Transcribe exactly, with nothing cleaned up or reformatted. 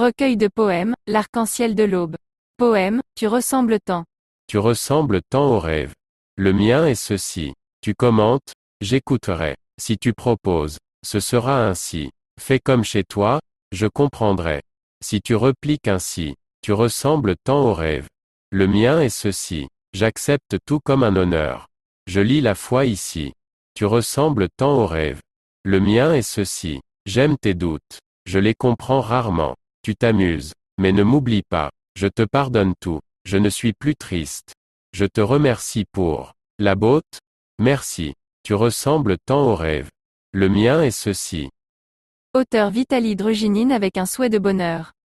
Recueil de poèmes, L'arc-en-ciel de l'aube. Poème, tu ressembles tant. Tu ressembles tant au rêve. Le mien est ceci. Tu commentes, j'écouterai. Si tu proposes, ce sera ainsi. Fais comme chez toi, je comprendrai. Si tu repliques ainsi, tu ressembles tant au rêve. Le mien est ceci. J'accepte tout comme un honneur. Je lis la foi ici. Tu ressembles tant au rêve. Le mien est ceci. J'aime tes doutes. Je les comprends rarement. Tu t'amuses. Mais ne m'oublie pas. Je te pardonne tout. Je ne suis plus triste. Je te remercie pour la botte. Merci. Tu ressembles tant au rêve. Le mien est ceci. Auteur Vitaly Druginine avec un souhait de bonheur.